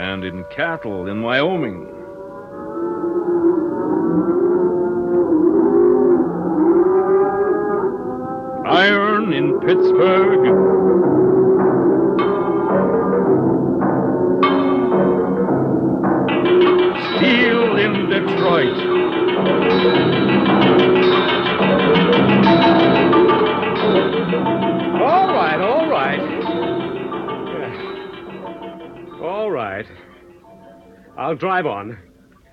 and in cattle in Wyoming. Iron in Pittsburgh. Steel in Detroit. All right. All right. I'll drive on.